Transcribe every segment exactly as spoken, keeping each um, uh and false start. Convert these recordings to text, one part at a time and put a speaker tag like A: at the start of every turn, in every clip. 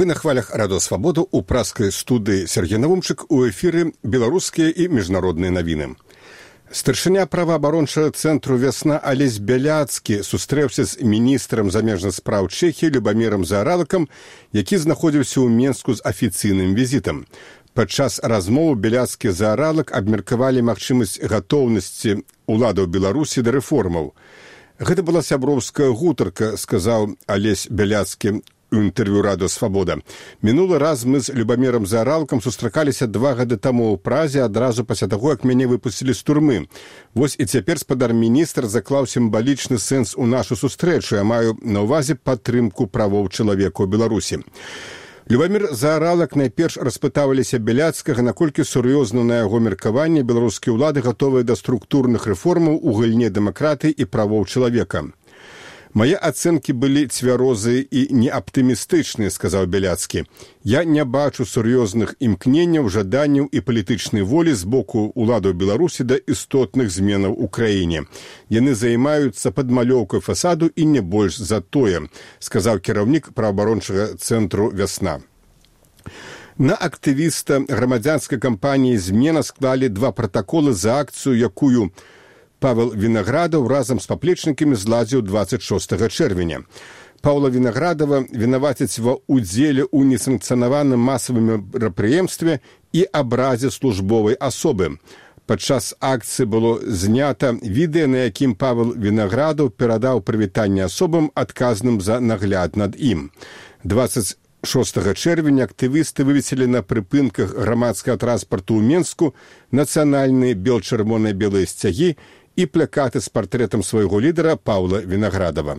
A: Вы на хвалях Радио Свобода у праскай студыі Сергей Навумчык, у эфіры беларускія і міжнародныя навіны. Старшыня праваабарончага цэнтру «Вясна» Алесь Бяляцкі сустрэўся з міністрам замежных спраў Чэхіі Любамірам Зааралыкам, які знаходзіўся ў Менску з афіцыйным візітам. Падчас размовы Бяляцкі і Зааралык абмеркавалі магчымасць гатоўнасці уладаў Беларусі да рэформаў. Гэта была сяброўская гутарка, сказаў Алесь Бяляцкі у інтэрв'ю Радио Свобода. Мінулы раз мы з Любамірам Зааралыкам сустракаліся два гады таму ў Празе, адразу пасля таго, як мяне выпусцілі з турмы. Вось і цяпер спадар-міністр заклаў сімвалічны сэнс у нашу сустрэчу. Я маю на ўвазе падтрымку правоў чалавека ў Беларусі. Любамір Зааралык найперш распытаў Алеся Бяляцкага, наколькі сур'ёзна на яго меркаванне беларускія ўлады гатовыя да структурных рэформаў у галіне дэмакратыі і правоў чалавека. «Мае ацэнкі былі цвярозыя і неаптымістычныя», – сказаў Бяляцкі. «Я не бачу сур'ёзных імкненняў, жаданняў і палітычнай волі з боку ўладаў Беларусі да істотных зменаў у краіне. Яны займаюцца падмалёўкай фасаду і не больш за тое», – сказаў кіраўнік праваабарончага цэнтру «Вясна». На актывіста грамадзянскай кампаніі «Змена» склалі два пратаколы за акцыю, якую Павел Вінаградаў разам з паплечнікамі зладзіў дваццаць шостага чэрвеня. Паўла Вінаградава вінавацяць ва ўдзеле ў несанкцыянаваным масавым мерапрыемстве і абразе службовай асобы. Падчас акцыі было знята відэа, на якім Павел Вінаградаў перадаў прывітанне асобам, адказным за нагляд над ім. дваццаць шостага чэрвеня актывісты вывесілі на прыпынках грамадскага транспарту ў Менску нацыянальныя бел-чырвона-белыя сцягі і плакаты з партрэтам свайго лідара Паўла Вінаградава.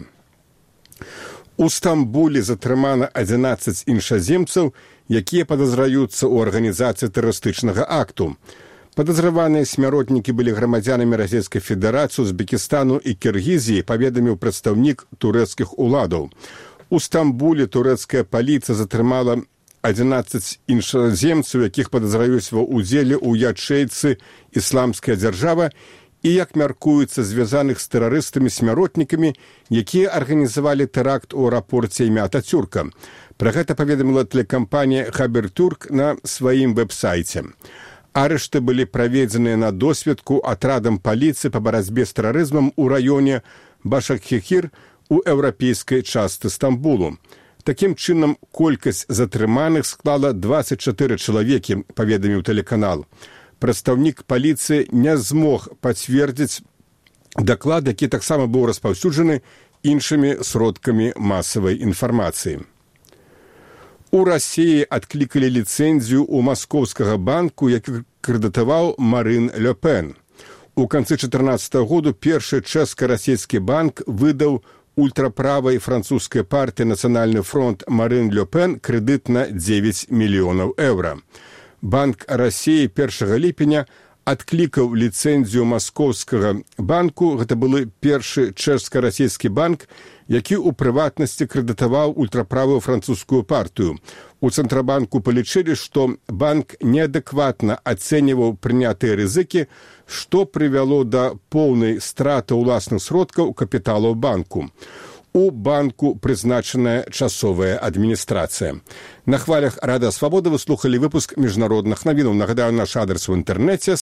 A: У Стамбуле затрымана адзінаццаць іншаземцаў, якія падазраюцца ў арганізацыі тэрарыстычнага акту. Падазраваныя смяротнікі былі грамадзянамі Расійскай Федэрацыі, Узбекістану і Кіргізіі, паведаміў прадстаўнік турэцкіх уладаў. У Стамбуле турэцкая паліцыя затрымала адзінаццаць іншаземцаў, якіх падазраюць ва ўдзеле ў ячэйцы «Ісламская дзяржава» і, як мяркуецца, звязаных з тэрарыстамі-смяротнікамі, якія арганізавалі тэракт у аэрапорце імя Атацюрка. Пра гэта паведаміла тэлекампанія «Хабертюрк» на сваім вэб-сайце. Арышты былі праведзеныя на досведку атрадам паліцыі па барацьбе з тэрарызмам у раёне Башакхехір у еўрапейскай частцы Стамбулу. Такім чынам, колькасць затрыманых склала дваццаць чатыры чалавекі, паведаміў тэлеканал. Прадстаўнік паліцыі не змог пацвердзіць даклад, які таксама быў распаўсюджаны іншымі сродкамі масавай інфармацыі. У Расіі адклікалі ліцэнзію ў маскоўскага банку, які крэдытаваў Марин Ле Пен. У канцы чатырнаццатага году першы чэшска-расійскі банк выдаў ультраправай французскай партыі «Нацыянальны фронт» Марин Ле Пен крэдыт на дзевяць мільёнаў еўра. Банк Расіі першага ліпеня адклікаў ліцэнзію маскоўскага банку. Гэта былы першы чэшска-расійскі банк, які ў прыватнасці крэдытаваў ультраправую французскую партыю. У Цэнтрабанку палічылі, што банк неадэкватна ацэньваў прынятыя рызыкі, што прывяло да поўнай страты ўласных сродкаў капіталу банку. У банку прызначаная часовая адміністрацыя. На хвалях Радио Свобода вы слухали выпуск міжнародных навінаў. Нагадаю, наш адрес в інтэрнэце